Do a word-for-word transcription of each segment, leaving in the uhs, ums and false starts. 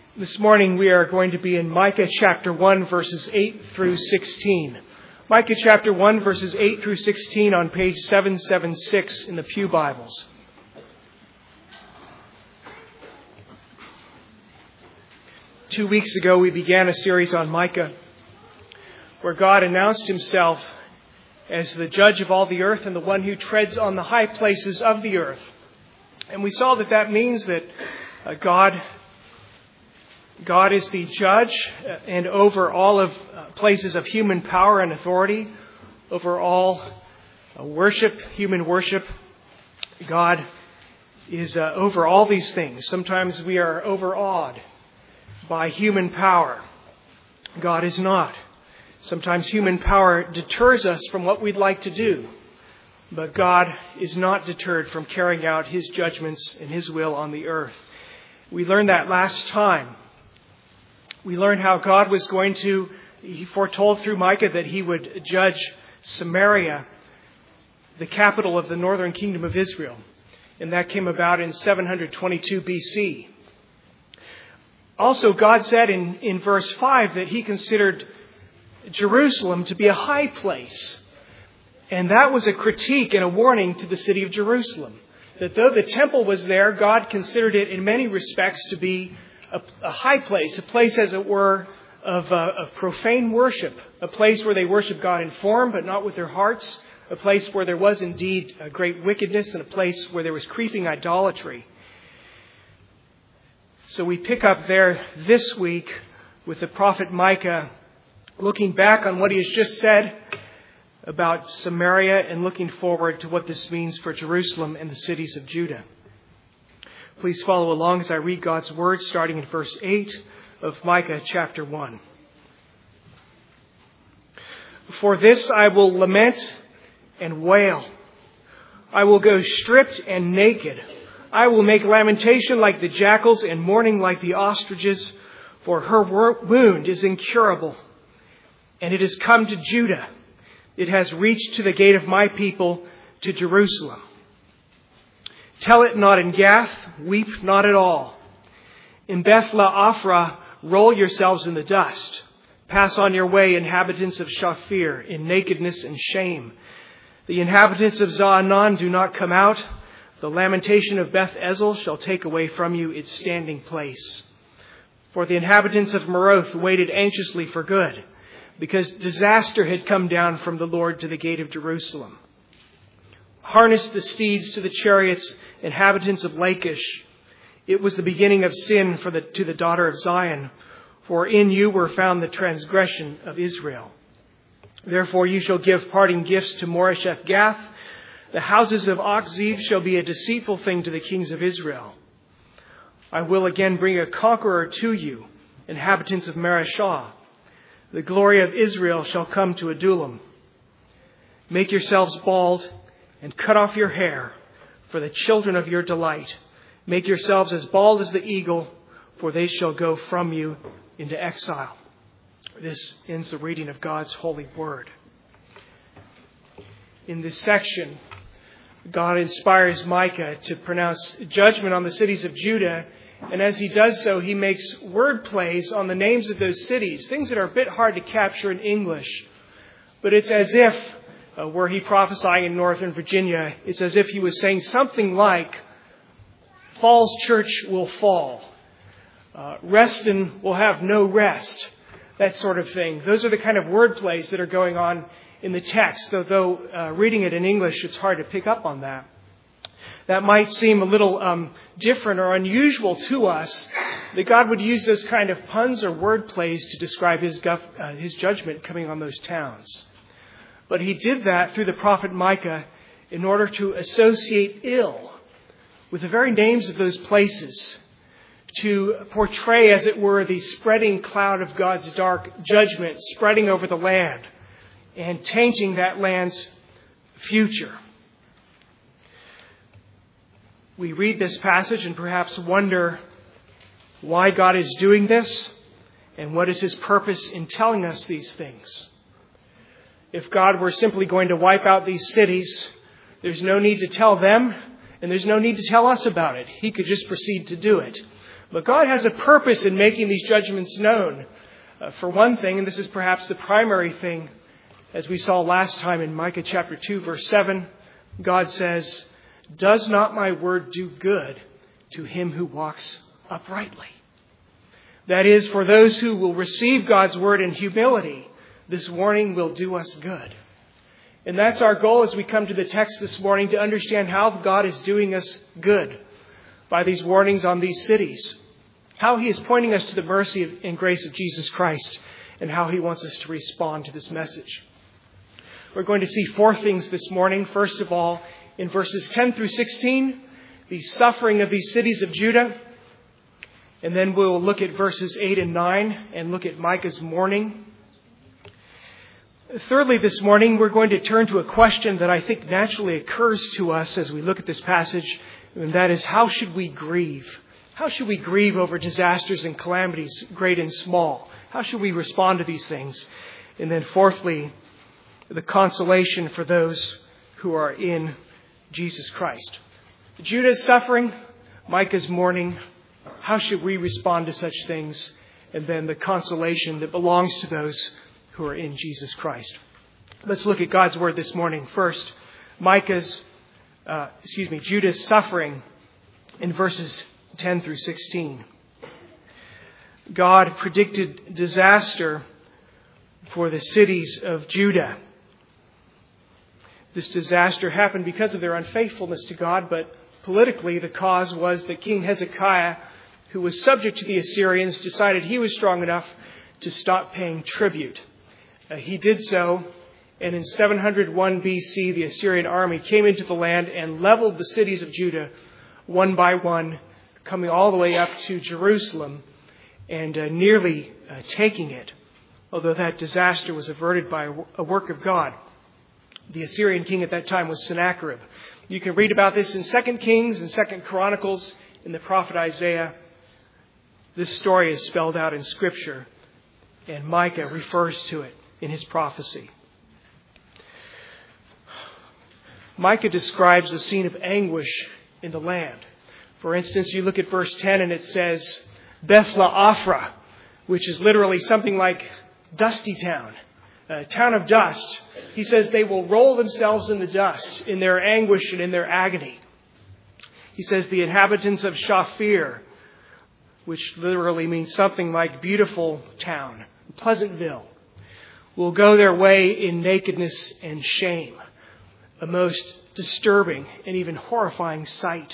This morning we are going to be in Micah chapter one, verses eight through sixteen. Micah chapter one, verses eight through sixteen on page seven seventy-six in the Pew Bibles. Two weeks ago we began a series on Micah where God announced himself as the judge of all the earth and the one who treads on the high places of the earth. And we saw that that means that uh, God God is the judge and over all of uh, places of human power and authority, over all uh, worship, human worship. God is uh, over all these things. Sometimes we are overawed by human power. God is not. Sometimes human power deters us from what we'd like to do. But God is not deterred from carrying out His judgments and His will on the earth. We learned that last time. We learned how God was going to, He foretold through Micah that He would judge Samaria, the capital of the northern kingdom of Israel. And that came about in seven twenty-two B C. Also, God said in, in verse five that He considered Jerusalem to be a high place. And that was a critique and a warning to the city of Jerusalem. That though the temple was there, God considered it in many respects to be a, a high place, a place as it were of, uh, of profane worship, a place where they worship God in form but not with their hearts, a place where there was indeed a great wickedness and a place where there was creeping idolatry. So we pick up there this week with the prophet Micah looking back on what he has just said about Samaria and looking forward to what this means for Jerusalem and the cities of Judah. Please follow along as I read God's word starting in verse eight of Micah chapter one. For this I will lament and wail. I will go stripped and naked. I will make lamentation like the jackals and mourning like the ostriches, for her wound is incurable, and it has come to Judah. It has reached to the gate of my people, to Jerusalem. Tell it not in Gath, weep not at all. In Beth Laaphrah, roll yourselves in the dust. Pass on your way, inhabitants of Shaphir, in nakedness and shame. The inhabitants of Zaanan do not come out. The lamentation of Beth Ezel shall take away from you its standing place. For the inhabitants of Maroth waited anxiously for good, because disaster had come down from the Lord to the gate of Jerusalem. Harness the steeds to the chariots, inhabitants of Lachish. It was the beginning of sin for the, to the daughter of Zion, for in you were found the transgression of Israel. Therefore you shall give parting gifts to Moresheth Gath. The houses of Achziv shall be a deceitful thing to the kings of Israel. I will again bring a conqueror to you, inhabitants of Mareshah. The glory of Israel shall come to Adullam. Make yourselves bald and cut off your hair for the children of your delight. Make yourselves as bald as the eagle, for they shall go from you into exile. This ends the reading of God's holy word. In this section, God inspires Micah to pronounce judgment on the cities of Judah. And as he does so, he makes word plays on the names of those cities, things that are a bit hard to capture in English. But it's as if, uh, were he prophesying in Northern Virginia, it's as if he was saying something like, Falls Church will fall. Uh, Reston will have no rest. That sort of thing. Those are the kind of word plays that are going on in the text, although uh, reading it in English, it's hard to pick up on that. That might seem a little um, different or unusual to us, that God would use those kind of puns or word plays to describe his, gov- uh, his judgment coming on those towns. But he did that through the prophet Micah in order to associate ill with the very names of those places, to portray, as it were, the spreading cloud of God's dark judgment spreading over the land and tainting that land's future. We read this passage and perhaps wonder why God is doing this and what is His purpose in telling us these things. If God were simply going to wipe out these cities, there's no need to tell them and there's no need to tell us about it. He could just proceed to do it. But God has a purpose in making these judgments known. Uh, for one thing, and this is perhaps the primary thing, as we saw last time in Micah chapter two, verse seven, God says, "Does not my word do good to him who walks uprightly?" That is, for those who will receive God's word in humility, this warning will do us good. And that's our goal as we come to the text this morning, to understand how God is doing us good by these warnings on these cities. How he is pointing us to the mercy and grace of Jesus Christ, and how he wants us to respond to this message. We're going to see four things this morning. First of all, in verses ten through sixteen, the suffering of these cities of Judah. And then we'll look at verses eight and nine and look at Micah's mourning. Thirdly, this morning, we're going to turn to a question that I think naturally occurs to us as we look at this passage, and that is, how should we grieve? How should we grieve over disasters and calamities, great and small? How should we respond to these things? And then fourthly, the consolation for those who are in Jesus Christ. Judah's suffering, Micah's mourning. How should we respond to such things? And then the consolation that belongs to those who are in Jesus Christ. Let's look at God's word this morning. First, Micah's, uh, excuse me, Judah's suffering in verses ten through sixteen. God predicted disaster for the cities of Judah. This disaster happened because of their unfaithfulness to God, but politically the cause was that King Hezekiah, who was subject to the Assyrians, decided he was strong enough to stop paying tribute. Uh, he did so, and in seven hundred one B C, the Assyrian army came into the land and leveled the cities of Judah one by one, coming all the way up to Jerusalem and uh, nearly uh, taking it, although that disaster was averted by a work of God. The Assyrian king at that time was Sennacherib. You can read about this in Second Kings and Second Chronicles, in the prophet Isaiah. This story is spelled out in Scripture, and Micah refers to it in his prophecy. Micah describes a scene of anguish in the land. For instance, you look at verse ten and it says, Bethla Afra, which is literally something like dusty town, a town of dust. He says they will roll themselves in the dust in their anguish and in their agony. He says the inhabitants of Shafir, which literally means something like beautiful town, Pleasantville, will go their way in nakedness and shame, a most disturbing and even horrifying sight.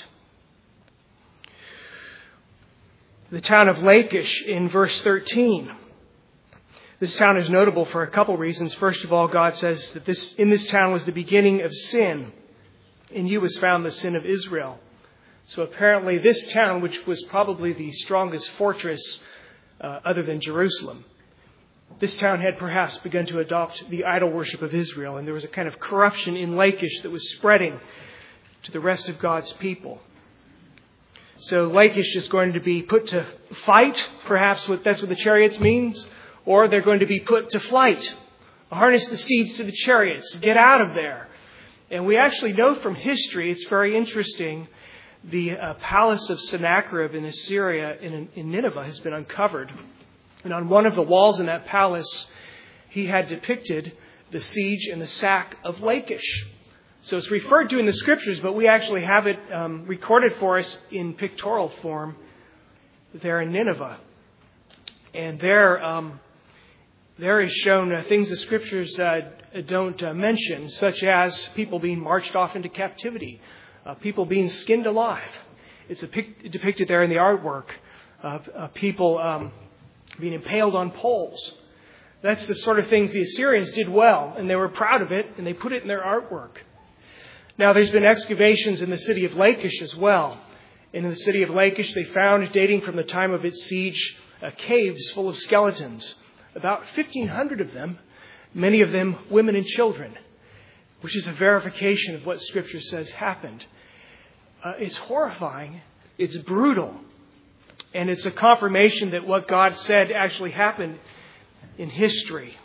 The town of Lachish in verse thirteen. This town is notable for a couple reasons. First of all, God says that this in this town was the beginning of sin. In you was found the sin of Israel. So apparently this town, which was probably the strongest fortress uh, other than Jerusalem, this town had perhaps begun to adopt the idol worship of Israel. And there was a kind of corruption in Lachish that was spreading to the rest of God's people. So Lachish is going to be put to fight. Perhaps what, that's what the chariots means. Or they're going to be put to flight. Harness the steeds to the chariots. Get out of there. And we actually know from history, it's very interesting, the uh, palace of Sennacherib in Assyria, in, in Nineveh, has been uncovered. And on one of the walls in that palace, he had depicted the siege and the sack of Lachish. So it's referred to in the Scriptures, but we actually have it um, recorded for us in pictorial form there in Nineveh. And there, um, there is shown uh, things the Scriptures uh, don't uh, mention, such as people being marched off into captivity, uh, people being skinned alive. It's a pic- depicted there in the artwork of uh, people um, being impaled on poles. That's the sort of things the Assyrians did well, and they were proud of it, and they put it in their artwork. Now, there's been excavations in the city of Lachish as well. And in the city of Lachish, they found, dating from the time of its siege, uh, caves full of skeletons. About fifteen hundred of them, many of them women and children, which is a verification of what Scripture says happened. Uh, it's horrifying. It's brutal. And it's a confirmation that what God said actually happened in history.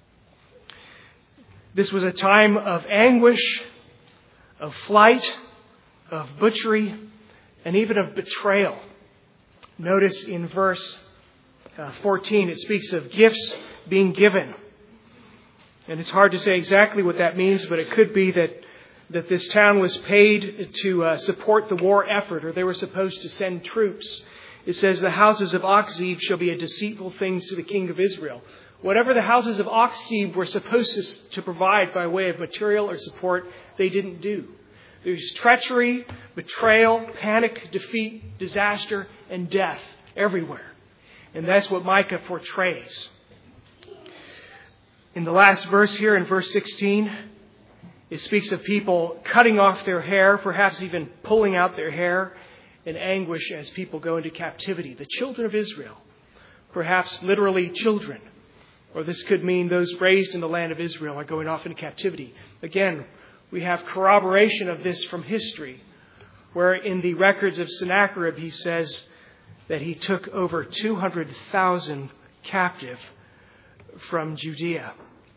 This was a time of anguish, of flight, of butchery, and even of betrayal. Notice in verse uh, fourteen, it speaks of gifts being given. And it's hard to say exactly what that means, but it could be that, that this town was paid to uh, support the war effort, or they were supposed to send troops. It says, the houses of Achzib shall be a deceitful things to the king of Israel. Whatever the houses of Achzib were supposed to, to provide by way of material or support, they didn't do. There's treachery, betrayal, panic, defeat, disaster, and death everywhere. And that's what Micah portrays. In the last verse here, in verse sixteen, it speaks of people cutting off their hair, perhaps even pulling out their hair in anguish as people go into captivity. The children of Israel, perhaps literally children, or this could mean those raised in the land of Israel are going off into captivity. Again, we have corroboration of this from history, where in the records of Sennacherib he says that he took over two hundred thousand captive from Judea.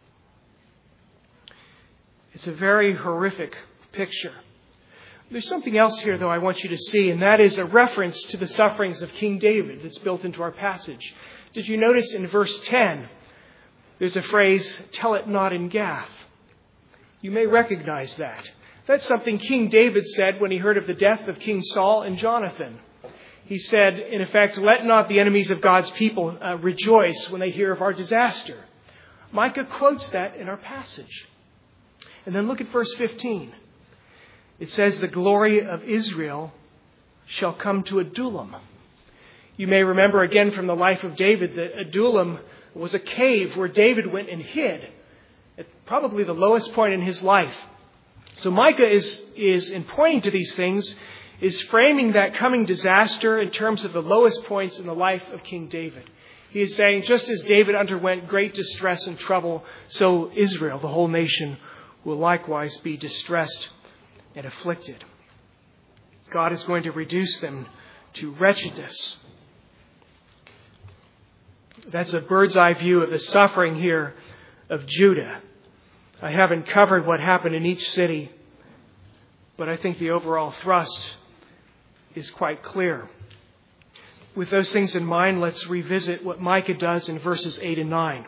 It's a very horrific picture. There's something else here, though, I want you to see, and that is a reference to the sufferings of King David that's built into our passage. Did you notice in verse ten, there's a phrase, tell it not in Gath. You may recognize that. That's something King David said when he heard of the death of King Saul and Jonathan. He said, in effect, let not the enemies of God's people uh, rejoice when they hear of our disaster. Micah quotes that in our passage. And then look at verse fifteen. It says, the glory of Israel shall come to Adullam. You may remember again from the life of David that Adullam was a cave where David went and hid at probably the lowest point in his life. So Micah is, is in pointing to these things, is framing that coming disaster in terms of the lowest points in the life of King David. He is saying, just as David underwent great distress and trouble, so Israel, the whole nation, will likewise be distressed and afflicted. God is going to reduce them to wretchedness. That's a bird's eye view of the suffering here of Judah. I haven't covered what happened in each city, but I think the overall thrust is quite clear. With those things in mind, let's revisit what Micah does in verses eight and nine.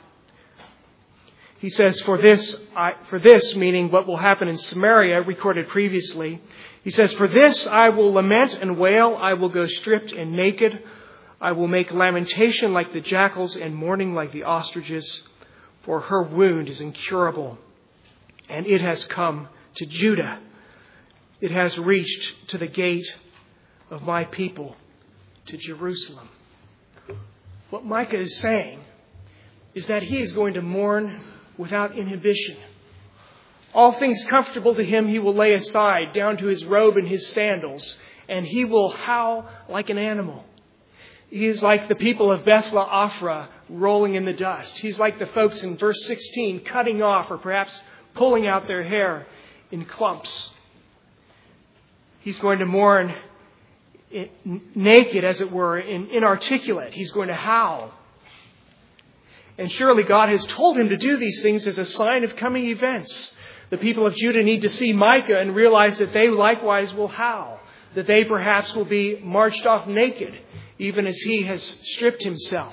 He says, for this, I, for this, meaning what will happen in Samaria, recorded previously, he says, for this I will lament and wail, I will go stripped and naked, I will make lamentation like the jackals and mourning like the ostriches, for her wound is incurable, and it has come to Judah. It has reached to the gate of my people, to Jerusalem. What Micah is saying is that he is going to mourn without inhibition. All things comfortable to him he will lay aside, down to his robe and his sandals, and he will howl like an animal. He is like the people of Beth-le-Ophrah rolling in the dust. He's like the folks in verse sixteen cutting off or perhaps pulling out their hair in clumps. He's going to mourn it, naked, as it were, and inarticulate. He's going to howl. And surely God has told him to do these things as a sign of coming events. The people of Judah need to see Micah and realize that they likewise will howl, that they perhaps will be marched off naked, even as he has stripped himself.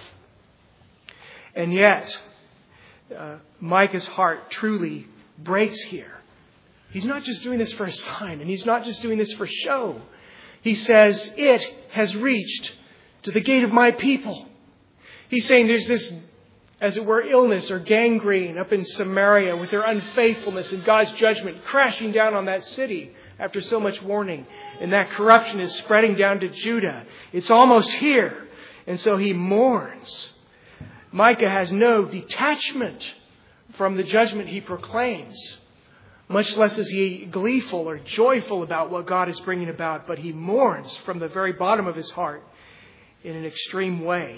And yet, uh, Micah's heart truly breaks here. He's not just doing this for a sign, and he's not just doing this for show. He says, it has reached to the gate of my people. He's saying there's this, as it were, illness or gangrene up in Samaria with their unfaithfulness and God's judgment crashing down on that city after so much warning. And that corruption is spreading down to Judah. It's almost here. And so he mourns. Micah has no detachment from the judgment he proclaims. Much less is he gleeful or joyful about what God is bringing about. But he mourns from the very bottom of his heart in an extreme way.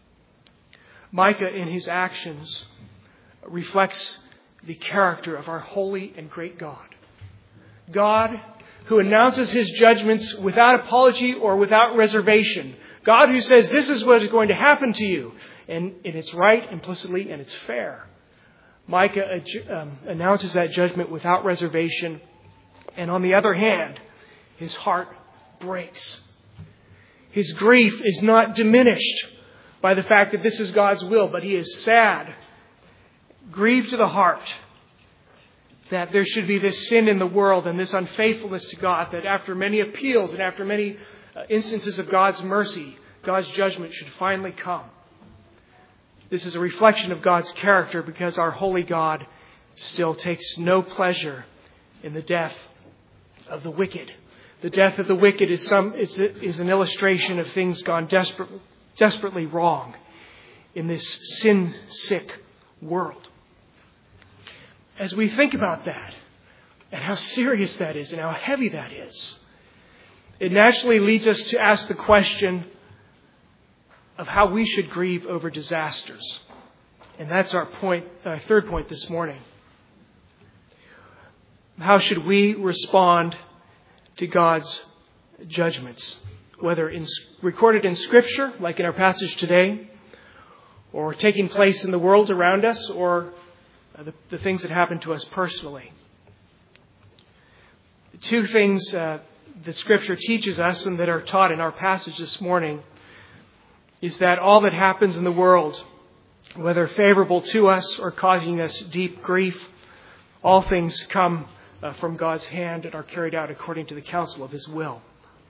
Micah, in his actions, reflects the character of our holy and great God. God who announces his judgments without apology or without reservation. God who says, this is what is going to happen to you. And, and it's right implicitly and it's fair. Micah um, announces that judgment without reservation. And on the other hand, his heart breaks. His grief is not diminished by the fact that this is God's will, but he is sad, grieved to the heart that there should be this sin in the world and this unfaithfulness to God, that after many appeals and after many uh, instances of God's mercy, God's judgment should finally come. This is a reflection of God's character, because our holy God still takes no pleasure in the death of the wicked. The death of the wicked is some is, is an illustration of things gone desperate, desperately wrong in this sin-sick world. As we think about that, and how serious that is, and how heavy that is, it naturally leads us to ask the question of how we should grieve over disasters. And that's our point, our third point this morning. How should we respond to God's judgments, whether in, recorded in Scripture, like in our passage today, or taking place in the world around us, or the, the things that happen to us personally. The two things uh, that Scripture teaches us and that are taught in our passage this morning is that all that happens in the world, whether favorable to us or causing us deep grief, all things come uh, from God's hand and are carried out according to the counsel of His will.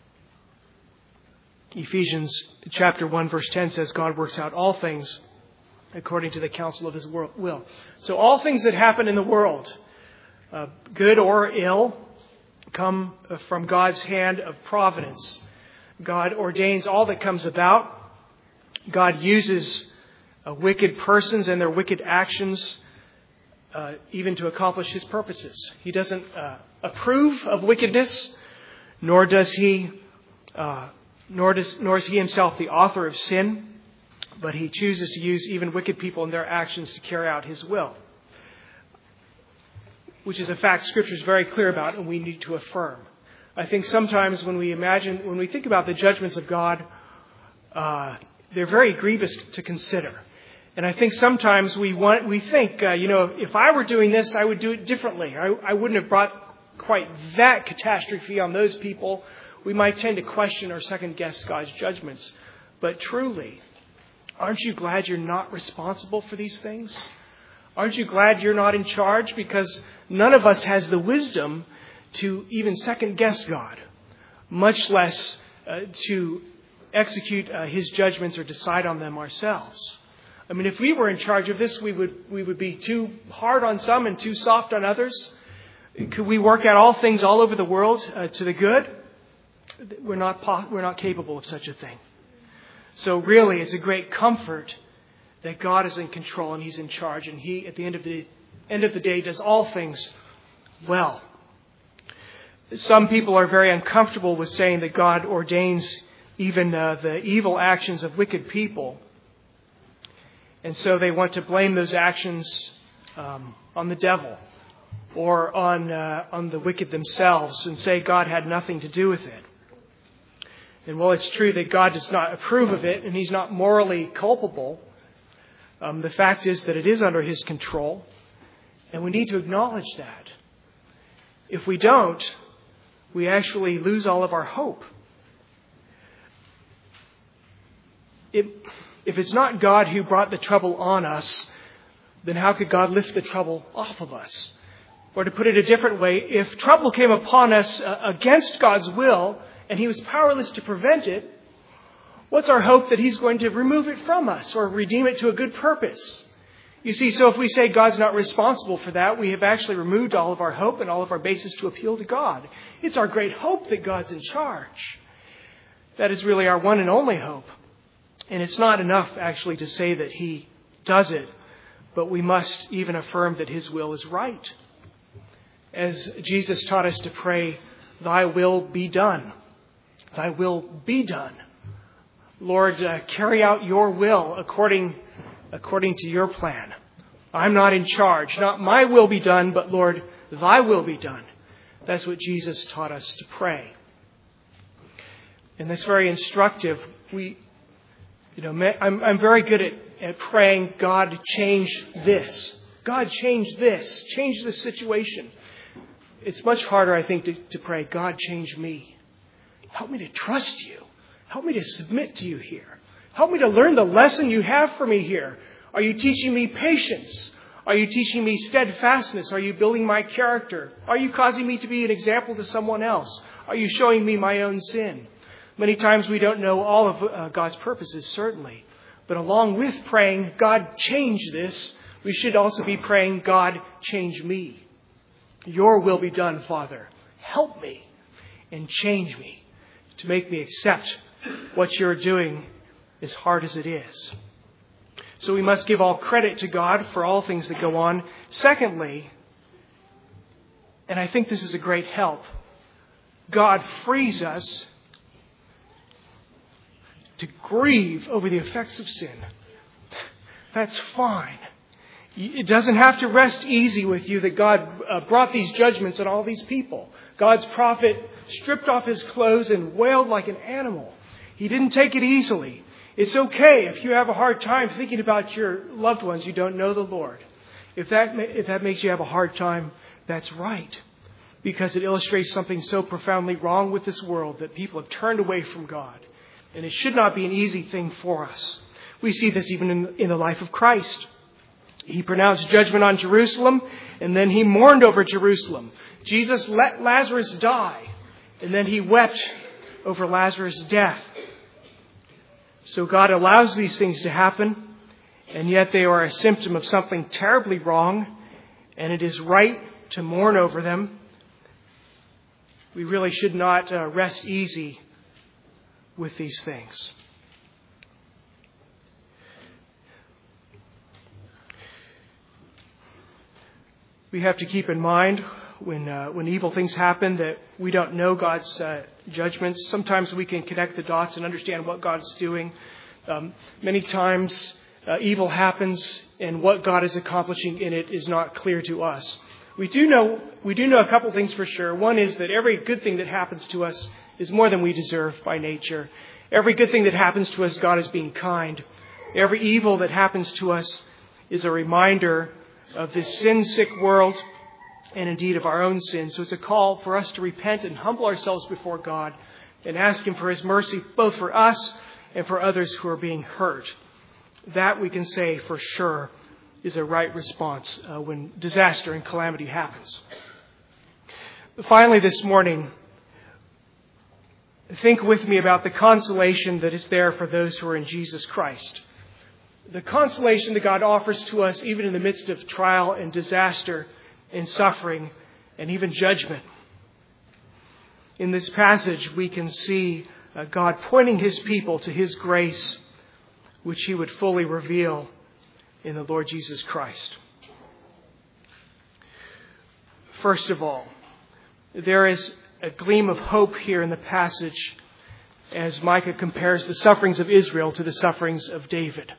Ephesians chapter one verse ten says God works out all things according to the counsel of His will. So all things that happen in the world, uh, good or ill, come from God's hand of providence. God ordains all that comes about. God uses uh, wicked persons and their wicked actions uh, even to accomplish His purposes. He doesn't uh, approve of wickedness, nor does He, uh, nor does nor is He Himself the author of sin. But He chooses to use even wicked people and their actions to carry out His will, which is a fact Scripture is very clear about and we need to affirm. I think sometimes when we imagine, when we think about the judgments of God, uh, they're very grievous to consider. And I think sometimes we want, we think, uh, you know, if I were doing this, I would do it differently. I, I wouldn't have brought quite that catastrophe on those people. We might tend to question or second guess God's judgments. But truly, aren't you glad you're not responsible for these things? Aren't you glad you're not in charge? Because none of us has the wisdom to even second guess God, much less uh, to execute uh, His judgments or decide on them ourselves. I mean, if we were in charge of this, we would we would be too hard on some and too soft on others. Could we work out all things all over the world uh, to the good? We're not we're not capable of such a thing. So really, it's a great comfort that God is in control and He's in charge, and He, at the end of the end of the day, does all things well. Some people are very uncomfortable with saying that God ordains even uh, the evil actions of wicked people, and so they want to blame those actions um, on the devil or on uh, on the wicked themselves, and say God had nothing to do with it. And while it's true that God does not approve of it and He's not morally culpable, um, the fact is that it is under His control, and we need to acknowledge that. If we don't, we actually lose all of our hope. It, if it's not God who brought the trouble on us, then how could God lift the trouble off of us? Or to put it a different way, if trouble came upon us uh, against God's will, and He was powerless to prevent it, what's our hope that He's going to remove it from us or redeem it to a good purpose? You see, so if we say God's not responsible for that, we have actually removed all of our hope and all of our basis to appeal to God. It's our great hope that God's in charge. That is really our one and only hope. And it's not enough actually to say that He does it, but we must even affirm that His will is right. As Jesus taught us to pray, "Thy will be done. Thy will be done." Lord, uh, carry out your will according, according to your plan. I'm not in charge. Not my will be done, but Lord, thy will be done. That's what Jesus taught us to pray. And that's very instructive. We, you know, I'm, I'm very good at, at praying, God, change this. God, change this. Change this situation. It's much harder, I think, to, to pray, God, change me. Help me to trust you. Help me to submit to you here. Help me to learn the lesson you have for me here. Are you teaching me patience? Are you teaching me steadfastness? Are you building my character? Are you causing me to be an example to someone else? Are you showing me my own sin? Many times we don't know all of uh, God's purposes, certainly. But along with praying, God, change this, we should also be praying, God, change me. Your will be done, Father. Help me and change me to make me accept what you're doing, as hard as it is. So we must give all credit to God for all things that go on. Secondly, and I think this is a great help, God frees us to grieve over the effects of sin. That's fine. It doesn't have to rest easy with you that God uh, brought these judgments on all these people. God's prophet stripped off his clothes and wailed like an animal. He didn't take it easily. It's okay if you have a hard time thinking about your loved ones who don't know the Lord. If that, if that makes you have a hard time, that's right. Because it illustrates something so profoundly wrong with this world that people have turned away from God. And it should not be an easy thing for us. We see this even in, in the life of Christ. He pronounced judgment on Jerusalem, and then he mourned over Jerusalem. Jesus let Lazarus die, and then he wept over Lazarus' death. So God allows these things to happen, and yet they are a symptom of something terribly wrong, and it is right to mourn over them. We really should not uh, rest easy with these things. We have to keep in mind when uh, when evil things happen that we don't know God's uh, judgments. Sometimes we can connect the dots and understand what God's doing. Um, many times uh, evil happens and what God is accomplishing in it is not clear to us. We do know we do know a couple things for sure. One is that every good thing that happens to us is more than we deserve by nature. Every good thing that happens to us, God is being kind. Every evil that happens to us is a reminder of this sin-sick world and indeed of our own sin. So it's a call for us to repent and humble ourselves before God and ask Him for His mercy, both for us and for others who are being hurt. That we can say for sure is a right response uh, when disaster and calamity happens. Finally, this morning, think with me about the consolation that is there for those who are in Jesus Christ. The consolation that God offers to us even in the midst of trial and disaster and suffering and even judgment. In this passage, we can see uh, God pointing His people to His grace, which He would fully reveal in the Lord Jesus Christ. First of all, there is a gleam of hope here in the passage as Micah compares the sufferings of Israel to the sufferings of David.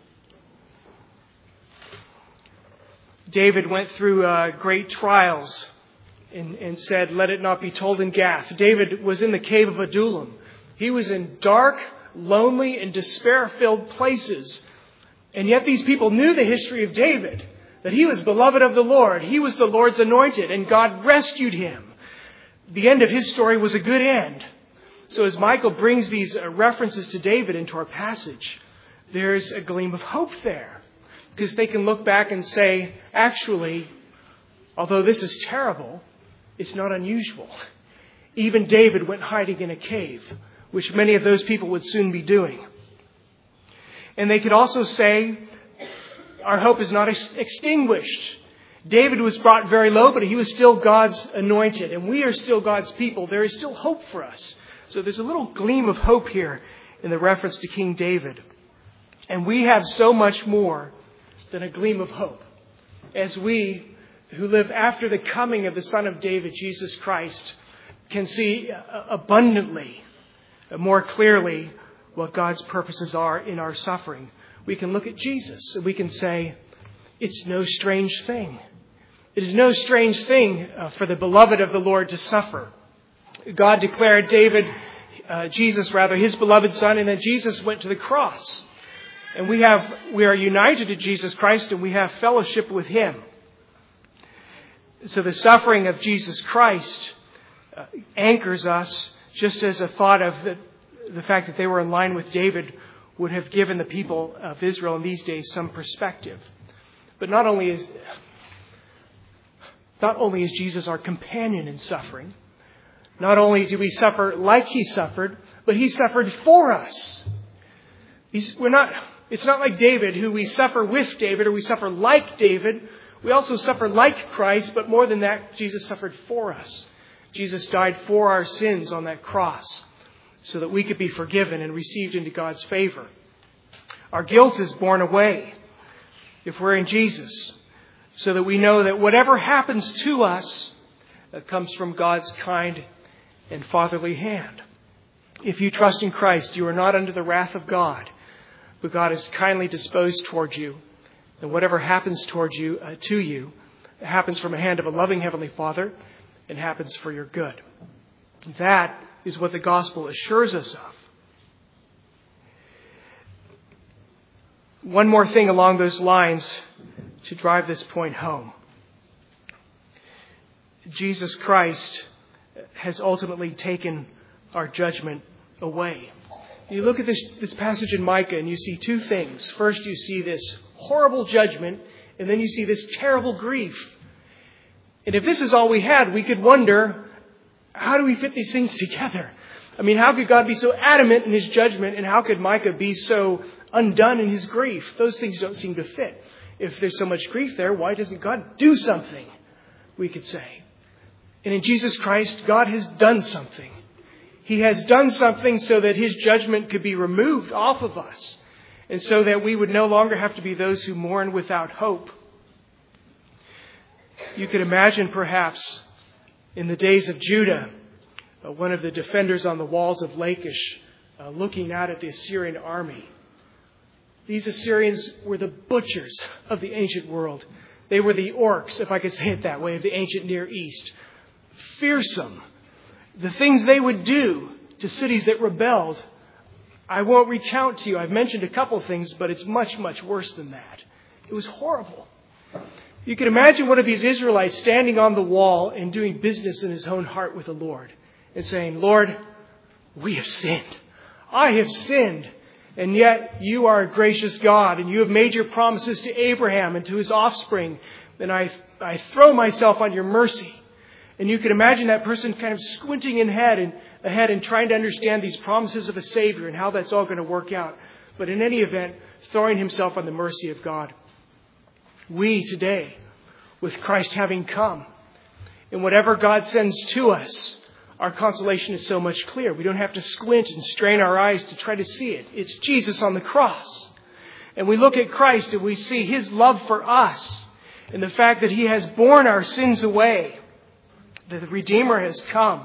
David went through uh, great trials and, and said, let it not be told in Gath. David was in the cave of Adullam. He was in dark, lonely, and despair-filled places. And yet these people knew the history of David, that he was beloved of the Lord. He was the Lord's anointed, and God rescued him. The end of his story was a good end. So as Michael brings these uh, references to David into our passage, there's a gleam of hope there. Because they can look back and say, actually, although this is terrible, it's not unusual. Even David went hiding in a cave, which many of those people would soon be doing. And they could also say, our hope is not ex- extinguished. David was brought very low, but he was still God's anointed. And we are still God's people. There is still hope for us. So there's a little gleam of hope here in the reference to King David. And we have so much more than a gleam of hope as we who live after the coming of the Son of David, Jesus Christ, can see abundantly, more clearly what God's purposes are in our suffering. We can look at Jesus and we can say, it's no strange thing. It is no strange thing for the beloved of the Lord to suffer. God declared David, uh, Jesus rather, His beloved Son, and then Jesus went to the cross. And we have, we are united to Jesus Christ and we have fellowship with Him. So the suffering of Jesus Christ uh, anchors us just as a thought of the, the fact that they were in line with David would have given the people of Israel in these days some perspective. But not only is, not only is Jesus our companion in suffering, not only do we suffer like he suffered, but he suffered for us. He's, we're not, it's not like David, who we suffer with David or we suffer like David. We also suffer like Christ, but more than that, Jesus suffered for us. Jesus died for our sins on that cross so that we could be forgiven and received into God's favor. Our guilt is borne away if we're in Jesus, so that we know that whatever happens to us comes from God's kind and fatherly hand. If you trust in Christ, you are not under the wrath of God, but God is kindly disposed toward you. And whatever happens toward you, uh, to you, happens from the hand of a loving Heavenly Father and happens for your good. That is what the gospel assures us of. One more thing along those lines to drive this point home. Jesus Christ has ultimately taken our judgment away. You look at this, this passage in Micah and you see two things. First, you see this horrible judgment, and then you see this terrible grief. And if this is all we had, we could wonder, how do we fit these things together? I mean, how could God be so adamant in his judgment, and how could Micah be so undone in his grief? Those things don't seem to fit. If there's so much grief there, why doesn't God do something? We could say. And in Jesus Christ, God has done something. He has done something so that his judgment could be removed off of us, and so that we would no longer have to be those who mourn without hope. You could imagine perhaps in the days of Judah, uh, one of the defenders on the walls of Lachish uh, looking out at the Assyrian army. These Assyrians were the butchers of the ancient world. They were the orcs, if I could say it that way, of the ancient Near East. Fearsome. The things they would do to cities that rebelled, I won't recount to you. I've mentioned a couple things, but it's much, much worse than that. It was horrible. You can imagine one of these Israelites standing on the wall and doing business in his own heart with the Lord and saying, Lord, we have sinned. I have sinned. And yet you are a gracious God, and you have made your promises to Abraham and to his offspring. And I, I throw myself on your mercy. And you can imagine that person kind of squinting in head and, ahead and trying to understand these promises of a Savior and how that's all going to work out. But in any event, throwing himself on the mercy of God. We today, with Christ having come, and whatever God sends to us, our consolation is so much clearer. We don't have to squint and strain our eyes to try to see it. It's Jesus on the cross. And we look at Christ and we see his love for us and the fact that he has borne our sins away. That the Redeemer has come.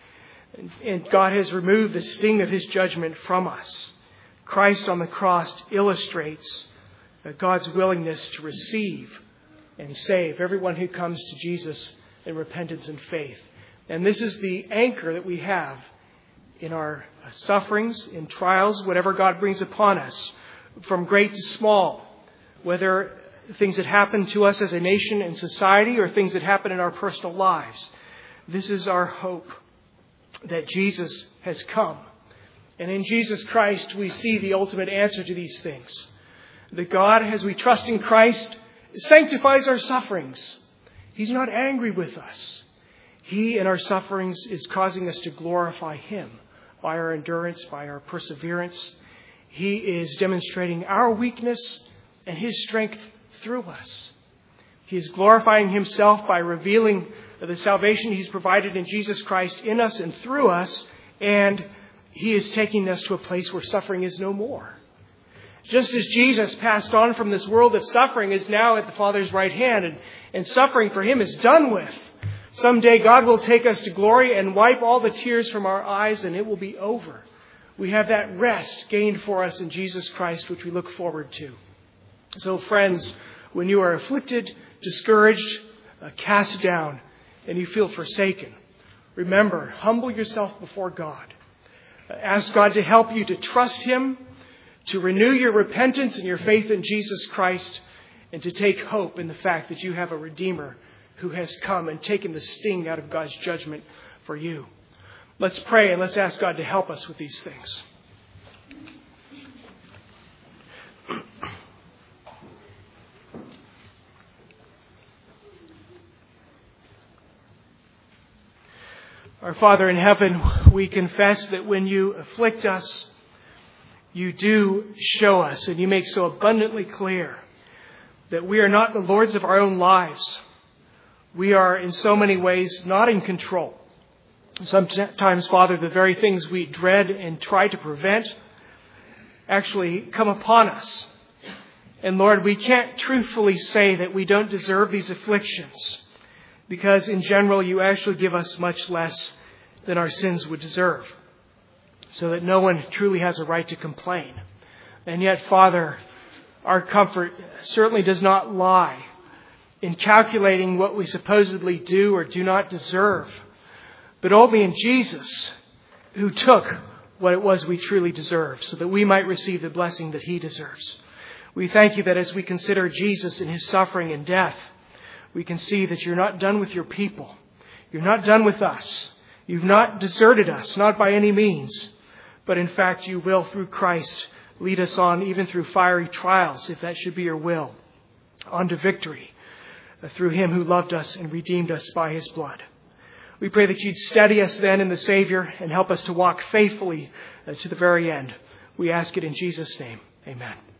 And God has removed the sting of his judgment from us. Christ on the cross illustrates God's willingness to receive and save everyone who comes to Jesus in repentance and faith. And this is the anchor that we have in our sufferings, in trials, whatever God brings upon us, from great to small, whether things that happen to us as a nation and society or things that happen in our personal lives. This is our hope, that Jesus has come. And in Jesus Christ, we see the ultimate answer to these things. That God, as we trust in Christ, sanctifies our sufferings. He's not angry with us. He, in our sufferings, is causing us to glorify him by our endurance, by our perseverance. He is demonstrating our weakness and his strength through us. He is glorifying himself by revealing the salvation he's provided in Jesus Christ in us and through us. And he is taking us to a place where suffering is no more. Just as Jesus passed on from this world of suffering, is now at the Father's right hand, and, and suffering for him is done with. Someday God will take us to glory and wipe all the tears from our eyes, and it will be over. We have that rest gained for us in Jesus Christ, which we look forward to. So friends, when you are afflicted, discouraged, uh, cast down, and you feel forsaken, remember, humble yourself before God. Uh, ask God to help you to trust him, to renew your repentance and your faith in Jesus Christ, and to take hope in the fact that you have a Redeemer who has come and taken the sting out of God's judgment for you. Let's pray and let's ask God to help us with these things. Our Father in heaven, we confess that when you afflict us, you do show us and you make so abundantly clear that we are not the lords of our own lives. We are in so many ways not in control. Sometimes, Father, the very things we dread and try to prevent actually come upon us. And Lord, we can't truthfully say that we don't deserve these afflictions, because in general you actually give us much less than our sins would deserve, so that no one truly has a right to complain. And yet, Father, our comfort certainly does not lie in calculating what we supposedly do or do not deserve, but only in Jesus, who took what it was we truly deserve, so that we might receive the blessing that he deserves. We thank you that as we consider Jesus and his suffering and death, we can see that you're not done with your people. You're not done with us. You've not deserted us, not by any means. But in fact, you will, through Christ, lead us on, even through fiery trials, if that should be your will, on to victory, uh, through him who loved us and redeemed us by his blood. We pray that you'd steady us then in the Savior and help us to walk faithfully uh, to the very end. We ask it in Jesus' name. Amen.